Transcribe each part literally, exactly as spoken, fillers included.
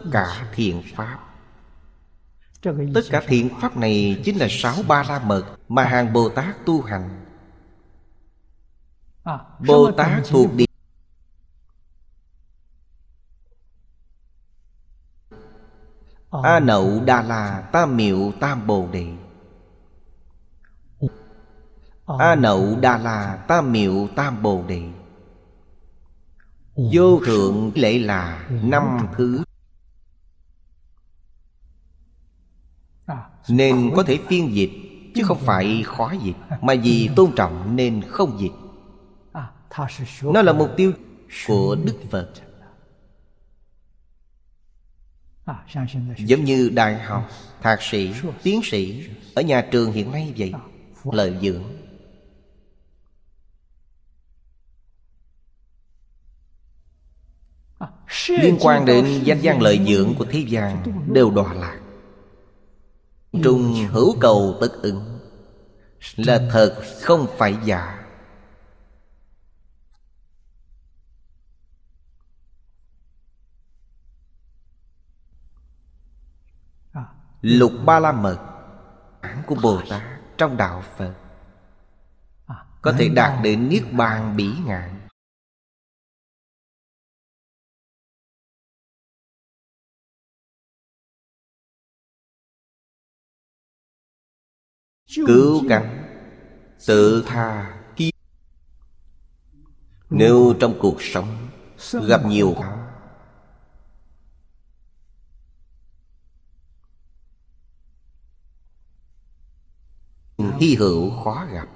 cả thiện pháp. Tất cả thiện pháp này chính là sáu ba la mật mà hàng Bồ Tát tu hành. Bồ Tát thuộc địa A Nậu Đà La Tam Miệu Tam Bồ Đề. A Nậu Đà La Tam Miệu Tam Bồ Đề. Vô thượng lễ là năm thứ. Nên có thể phiên dịch, chứ không phải khó dịch. Mà vì tôn trọng nên không dịch. Nó là mục tiêu của Đức Phật. Giống như đại học, thạc sĩ, tiến sĩ ở nhà trường hiện nay vậy. Lợi dưỡng. Liên quan đến danh văn lợi dưỡng của thế gian đều đọa lạc. Trung hữu cầu tất ứng, là thật không phải giả. Lục ba la mật của Bồ Tát trong đạo Phật có thể đạt đến niết bàn bỉ ngạn. Cứu cánh, tự tha kiếp. Nếu trong cuộc sống gặp nhiều hy hữu khó gặp,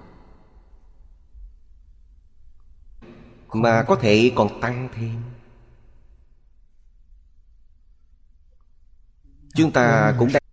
mà có thể còn tăng thêm, chúng ta cũng đang